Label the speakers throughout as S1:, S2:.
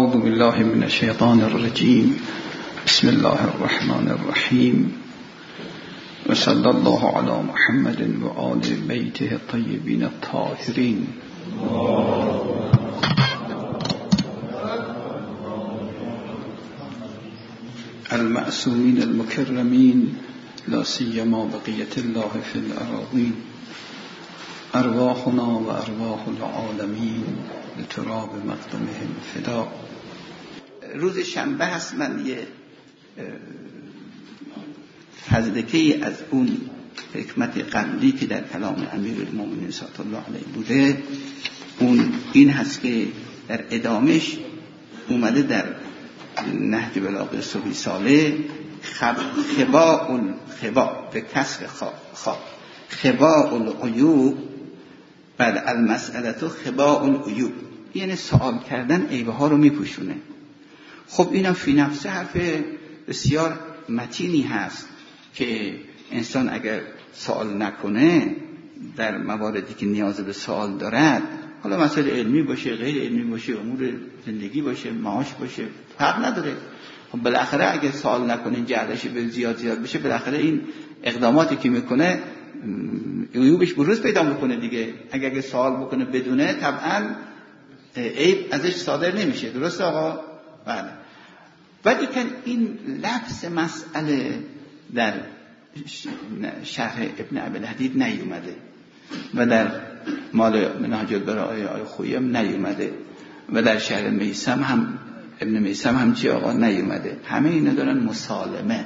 S1: اعوذ بالله من الشیطان الرجیم. بسم الله الرحمن الرحیم و صلی الله علی محمد و آل بیته الطیبین الطاهرین. المعصومین المکرمین لا سیما بقیة الله فی الاراضین. ارواحنا و ارواح العالمین لتراب مقدمهم فدا.
S2: روز شنبه هست. من یه فزلکه‌ای از اون حکمت قبلی که در کلام امیرالمومنین صلی الله علیه بوده، اون این هست که در ادامش اومده در نهج بلاغه صوفی صالح خباء به کسر خا خباء العیوب بعد المسئله خباء العیوب، یعنی سوال کردن عیبه ها رو میپوشونه. خب اینم فی نفسه حرف بسیار متینی هست که انسان اگر سوال نکنه در مواردی که نیاز به سوال دارد، حالا مسئله علمی باشه، غیر علمی باشه، امور زندگی باشه، معاش باشه، فرق نداره. خب بالاخره اگر سوال نکنه، جهلش به زیاد بشه، بالاخره این اقداماتی که میکنه عیوبش بروز پیدا میکنه دیگه. اگر سوال بکنه بدونه، طبعا عیب ازش صادر نمیشه. درسته آقا؟ بله. ولی که این لفظ مسئله در شرح ابن ابی‌الحدید نیومده و در مال منهاج البراءه آی خویی هم نیومده و در شرح میثم هم ابن میثم هم چی آقا نیومده. همه اینا دارن مسالمه.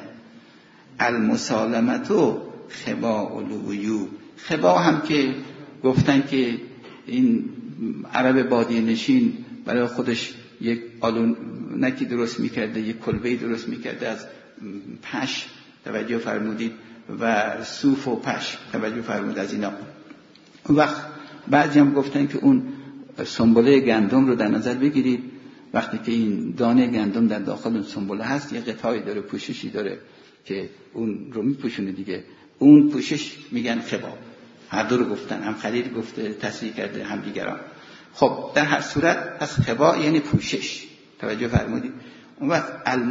S2: المسالمه تو خباء العیوب. خباء هم که گفتن که این عرب بادیه نشین برای خودش یک آلونکی درست میکرده، یک کلبه‌ای درست میکرده از پش، توجه فرمودید، و صوف و پش، توجه فرمود از اینا. اون وقت بعضی هم گفتن که اون سنبله گندم رو در نظر بگیرید، وقتی که این دانه گندم در داخل اون سنبله هست، یه قطعی داره، پوششی داره که اون رو میپوشونه دیگه. اون پوشش میگن خبا. هر دو رو گفتن، هم خلیل گفته، تصریح کرده، هم دیگران. خب در هر صورت پس خبا یعنی پوشش، توجه فرمودید. اون وقت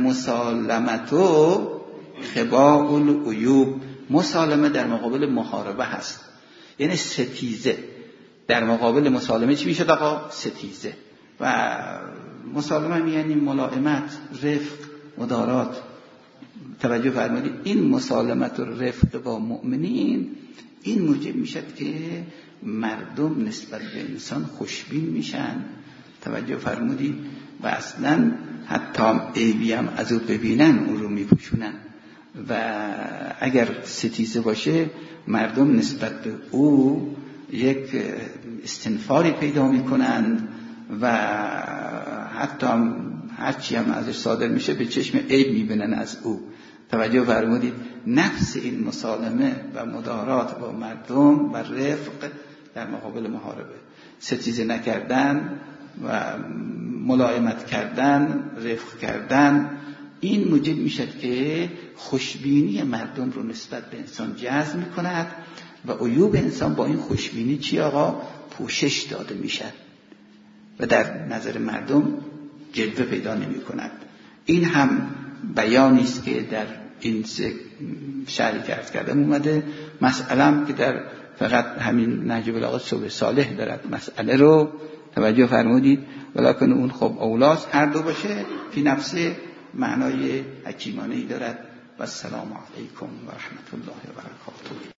S2: المسالمتو خباء العیوب، مسالمه در مقابل محاربه هست، یعنی ستیزه. در مقابل مسالمه چی میشه آقا؟ ستیزه. و مسالمه یعنی ملائمت، رفق، مدارات، توجه فرمودید. این مسالمت و رفق با مؤمنین این موجب میشد که مردم نسبت به انسان خوشبین میشن، توجه فرمودید، و اصلا حتی عیبی هم از او ببینن اون رو میپوشونن. و اگر ستیزه باشه مردم نسبت به او یک استنفاری پیدا میکنند و حتی هرچی هم ازش صادر میشه به چشم عیب میبینن از او، توجه فرمودید. نفس این مسالمه و مدارات با مردم و رفق در مقابل محاربه، ستیزه نکردن و ملائمت کردن، رفق کردن، این موجب میشد که خوشبینی مردم رو نسبت به انسان جذب میکند و عیوب انسان با این خوشبینی چی آقا؟ پوشش داده میشد و در نظر مردم جلوه پیدا نمی کند. این هم بیانی است که در این شرحی که عرض کردم اومده. مسئله هم که در فقط همین نهج بلاغه صوفی صالح دارد مسئله رو، توجه فرمودید. ولکن اون خب اولاست هر دو باشه، فی نفسه معنای حکیمانه‌ای دارد. و السلام علیکم و رحمت الله و برکاته.